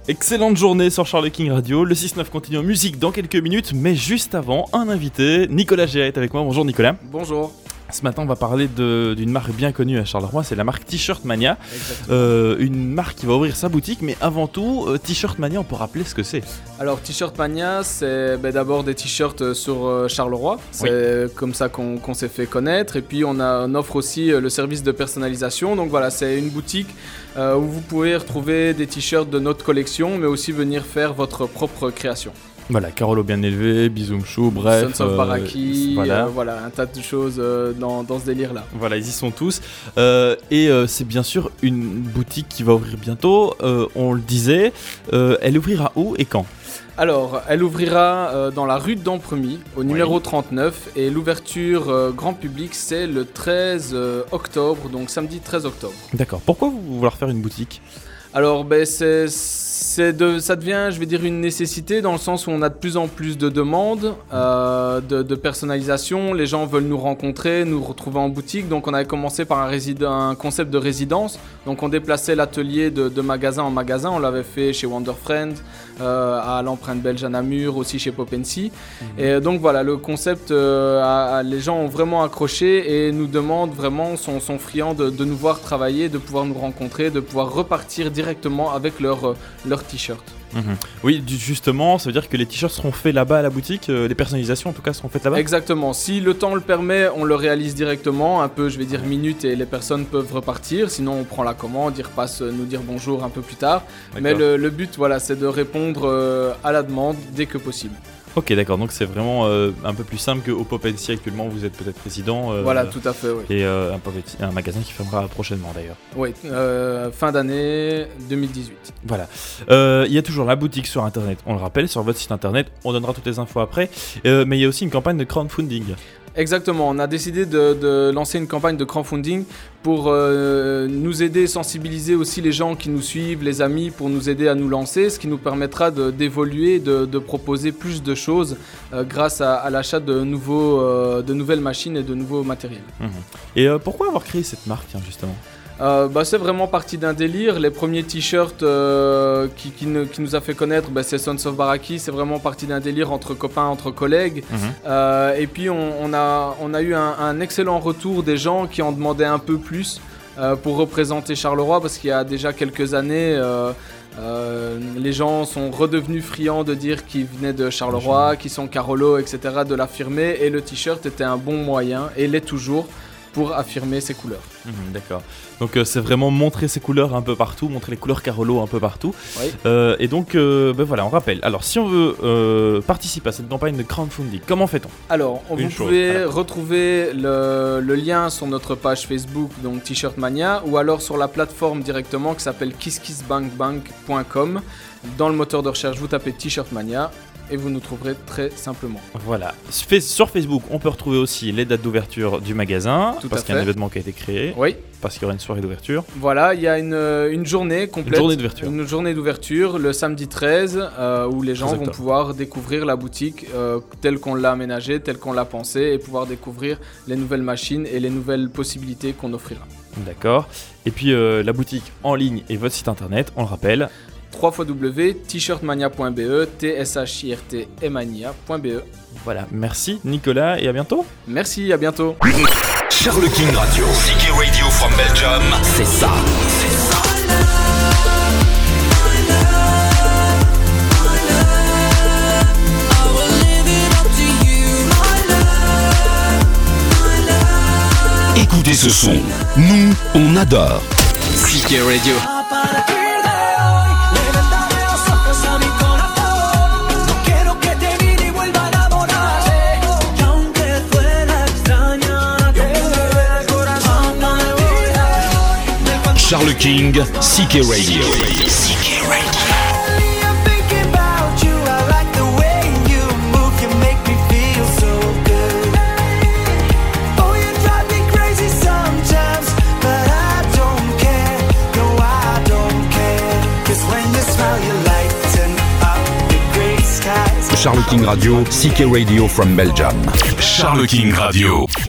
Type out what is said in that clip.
Excellente journée sur Charles King Radio, le 6-9 continue en musique dans quelques minutes, mais juste avant, un invité, Nicolas Géa est avec moi. Bonjour Nicolas. Bonjour. Ce matin, on va parler d'une marque bien connue à Charleroi, c'est la marque T-Shirt Mania. Une marque qui va ouvrir sa boutique, mais avant tout, T-Shirt Mania, on peut rappeler ce que c'est. Alors, T-Shirt Mania, c'est d'abord des t-shirts sur Charleroi. C'est comme ça qu'on s'est fait connaître. Et puis, on offre aussi le service de personnalisation. Donc voilà, c'est une boutique où vous pouvez retrouver des t-shirts de notre collection, mais aussi venir faire votre propre création. Voilà, Carolo bien élevé, Bizoum Chou, bref. Sons of Baraki, voilà, un tas de choses dans ce délire-là. Voilà, ils y sont tous. C'est bien sûr une boutique qui va ouvrir bientôt. On le disait, elle ouvrira où et quand ? Alors, elle ouvrira dans la rue d'Ampremy, au numéro 39, et l'ouverture grand public, c'est le 13 octobre, donc samedi 13 octobre. D'accord. Pourquoi vous vouloir faire une boutique ? Alors, ça devient, je vais dire, une nécessité dans le sens où on a de plus en plus de demandes de personnalisation. Les gens veulent nous rencontrer, nous retrouver en boutique. Donc, on avait commencé par un concept de résidence. Donc, on déplaçait l'atelier de magasin en magasin. On l'avait fait chez Wonder Friends, à l'Empreinte Belge à Namur, aussi chez Pop & See. Et donc, voilà, le concept, les gens ont vraiment accroché et nous demandent vraiment, sont friands de nous voir travailler, de pouvoir nous rencontrer, de pouvoir repartir directement avec leur t-shirt. Oui, justement, ça veut dire que les t-shirts seront faits là-bas à la boutique, les personnalisations en tout cas seront faites là-bas. Exactement, si le temps le permet, on le réalise directement, un peu, je vais dire minutes, et les personnes peuvent repartir, sinon on prend la commande, ils repassent nous dire bonjour un peu plus tard. D'accord. Mais le but, voilà, c'est de répondre à la demande dès que possible. Ok, d'accord, donc c'est vraiment un peu plus simple qu'au Pop & See actuellement, vous êtes peut-être président. Voilà, tout à fait, oui. Et un magasin qui fermera prochainement d'ailleurs. Oui, fin d'année 2018. Voilà. Il y a toujours la boutique sur internet, on le rappelle, sur votre site internet, on donnera toutes les infos après, mais il y a aussi une campagne de crowdfunding. Exactement, on a décidé de lancer une campagne de crowdfunding pour nous aider, sensibiliser aussi les gens qui nous suivent, les amis, pour nous aider à nous lancer, ce qui nous permettra d'évoluer, de proposer plus de choses grâce à l'achat de nouvelles machines et de nouveaux matériels. Et pourquoi avoir créé cette marque, justement ? C'est vraiment parti d'un délire. Les premiers t-shirts qui nous a fait connaître, c'est Sons of Baraki. C'est vraiment parti d'un délire entre copains, entre collègues. Et puis on a eu un excellent retour des gens qui en demandaient un peu plus pour représenter Charleroi, parce qu'il y a déjà quelques années les gens sont redevenus friands de dire qu'ils venaient de Charleroi, qu'ils sont Carolo, etc., de l'affirmer, et le t-shirt était un bon moyen, et l'est toujours, pour affirmer ses couleurs. D'accord. Donc c'est vraiment montrer ses couleurs un peu partout, montrer les couleurs Carolo un peu partout. Oui. Et donc voilà, on rappelle. Alors si on veut participer à cette campagne de crowdfunding, comment fait-on ? Alors vous pouvez retrouver le lien sur notre page Facebook, donc T-Shirt Mania, ou alors sur la plateforme directement qui s'appelle kisskissbankbank.com. Dans le moteur de recherche, vous tapez T-Shirt Mania et vous nous trouverez très simplement. Voilà. Sur Facebook, on peut retrouver aussi les dates d'ouverture du magasin, parce qu'il y a un événement qui a été créé. Oui. Parce qu'il y aura une soirée d'ouverture. Voilà, il y a une journée complète. Une journée d'ouverture, le samedi 13, où les gens vont pouvoir découvrir la boutique telle qu'on l'a aménagée, telle qu'on l'a pensée, et pouvoir découvrir les nouvelles machines et les nouvelles possibilités qu'on offrira. D'accord. Et puis la boutique en ligne et votre site internet, on le rappelle. www.tshirtmania.be, tshirtmania.be. Voilà, merci Nicolas et à bientôt. Merci, à bientôt. Charles King Radio, CK Radio from Belgium, c'est ça. Écoutez ce son, nous on adore. CK Radio. Charles King, CK Radio. CK Radio. Charles King Radio, CK Radio from Belgium. Charles King Radio.